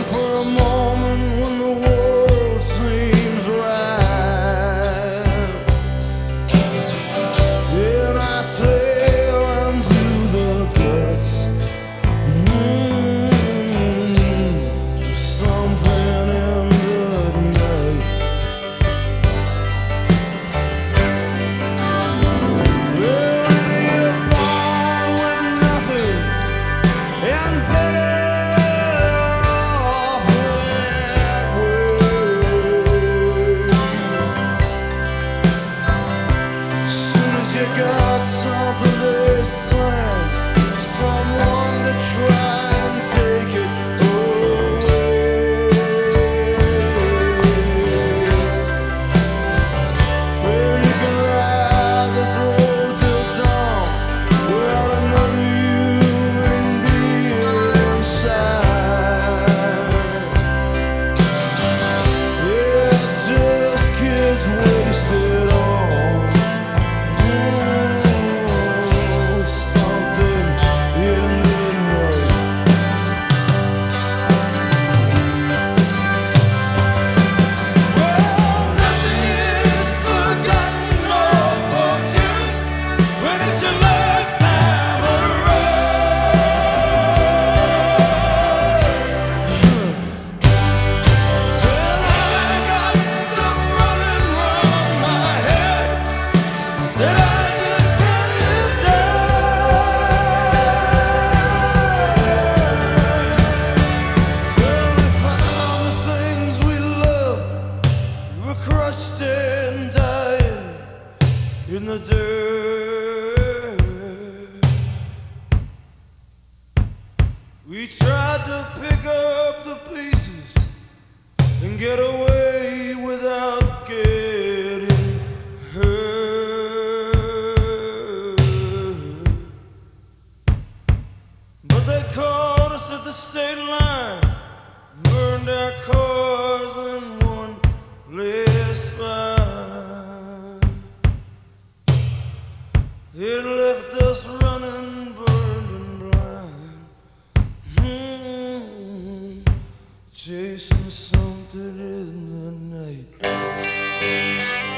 for a moment when the world seems right, and I tear into the guts. Something in the night. Well, you're born with nothing and better off that way. Soon as you got something they send someone to try and take it away. Well, you can ride this road till dawn without another human being inside. Yeah, just kids wasted on something in the night. Well, nothing is forgotten or forgiven when it's your last time around. Well, I got stuff running round my head that I just can't live down. Well, we found the things we loved. We were crushed and dying in the dirt. We tried to pick up the pieces and get away without getting hurt. But they caught us at the state line, burned our cars in one last fight. It left us running, burned and blind, chasing something in the night.